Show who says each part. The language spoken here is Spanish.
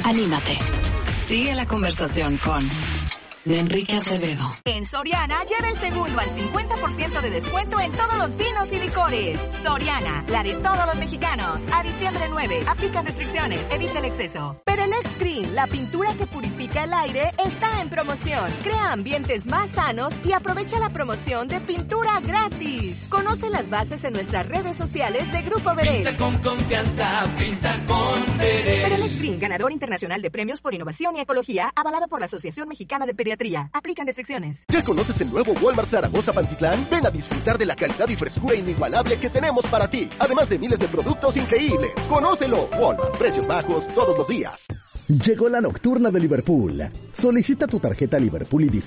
Speaker 1: Anímate. Sigue la conversación con Enrique Acevedo.
Speaker 2: En Soriana, lleva el segundo al 50% de descuento en todos los vinos y licores. Soriana, la de todos los mexicanos. A diciembre 9, aplican restricciones, evita el exceso. Perelex Green, la pintura que purifica el aire, está en promoción. Crea ambientes más sanos y aprovecha la promoción de pintura gratis. Conoce las bases en nuestras redes sociales de Grupo Verel.
Speaker 3: Pinta con confianza, pinta con Verel.
Speaker 2: Perelex Green, ganador internacional de premios por innovación y ecología, avalado por la Asociación Mexicana de Pediatría. Aplican restricciones.
Speaker 4: ¿Ya conoces el nuevo Walmart Zaragoza Pantitlán? Ven a disfrutar de la calidad y frescura inigualable que tenemos para ti, además de miles de productos increíbles. ¡Conócelo! Walmart, precios bajos todos los días.
Speaker 5: Llegó la nocturna de Liverpool. Solicita tu tarjeta Liverpool y